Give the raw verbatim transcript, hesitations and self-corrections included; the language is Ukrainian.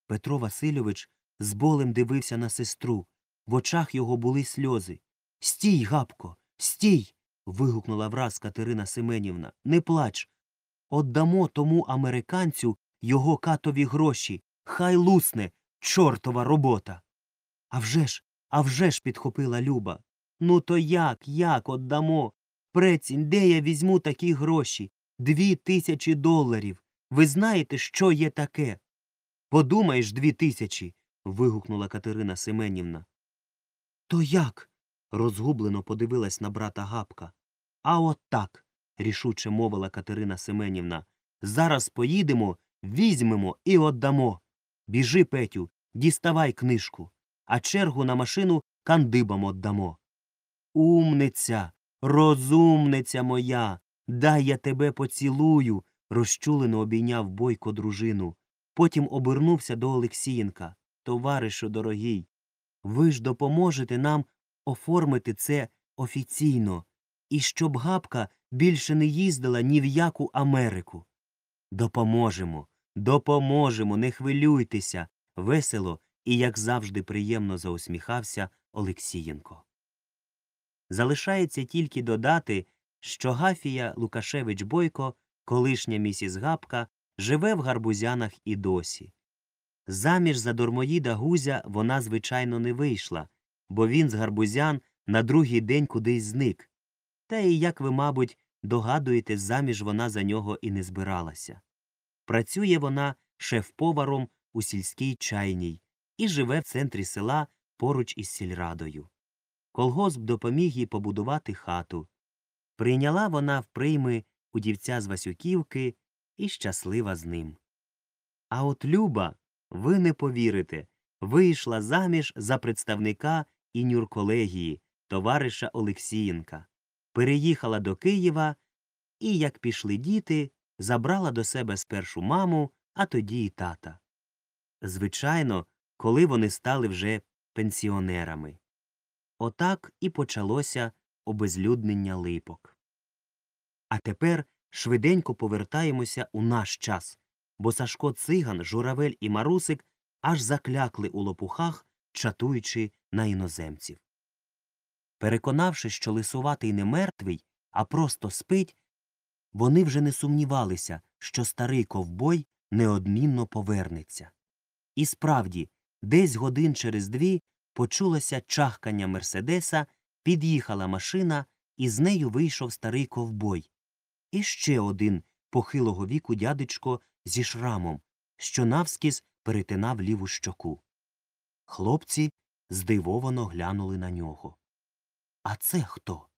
Петро Васильович з болем дивився на сестру. В очах його були сльози. «Стій, Гапко, стій!» – вигукнула враз Катерина Семенівна. «Не плач! Отдамо тому американцю його катові гроші. Хай лусне, чортова робота!» «А вже ж, а вже ж!» – підхопила Люба. «Ну то як, як отдамо? Прецінь, де я візьму такі гроші? Дві тисячі доларів! Ви знаєте, що є таке?» «Подумаєш, дві тисячі!» – вигукнула Катерина Семенівна. «То як?» – розгублено подивилась на брата Гапка. «А от так!» – рішуче мовила Катерина Семенівна. «Зараз поїдемо, візьмемо і отдамо. Біжи, Петю, діставай книжку, а чергу на машину кандибам отдамо». «Умниця, розумниця моя, дай я тебе поцілую», – розчулено обійняв Бойко дружину. Потім обернувся до Олексієнка. «Товаришу дорогий, ви ж допоможете нам оформити це офіційно, і щоб Гапка більше не їздила ні в яку Америку». «Допоможемо, допоможемо, не хвилюйтеся», – весело і, як завжди, приємно заусміхався Олексієнко. Залишається тільки додати, що Гафія Лукашевич-Бойко, колишня місіс Гапка, живе в Гарбузянах і досі. Заміж за дармоїда Гузя вона, звичайно, не вийшла, бо він з Гарбузян на другий день кудись зник. Та і, як ви, мабуть, догадуєтесь, заміж вона за нього і не збиралася. Працює вона шеф-поваром у сільській чайній і живе в центрі села поруч із сільрадою. Колгосп допоміг їй побудувати хату. Прийняла вона в прийми удівця з Васюківки і щаслива з ним. А от Люба, ви не повірите, вийшла заміж за представника інюрколегії, товариша Олексієнка. Переїхала до Києва і, як пішли діти, забрала до себе спершу маму, а тоді і тата. Звичайно, коли вони стали вже пенсіонерами. Отак і почалося обезлюднення Липок. А тепер швиденько повертаємося у наш час, бо Сашко Циган, Журавель і Марусик аж заклякли у лопухах, чатуючи на іноземців. Переконавшись, що Лисуватий не мертвий, а просто спить, вони вже не сумнівалися, що старий ковбой неодмінно повернеться. І справді, десь годин через дві почулося чахкання Мерседеса, під'їхала машина, і з нею вийшов старий ковбой. І ще один похилого віку дядечко зі шрамом, що навскіз перетинав ліву щоку. Хлопці здивовано глянули на нього. «А це хто?»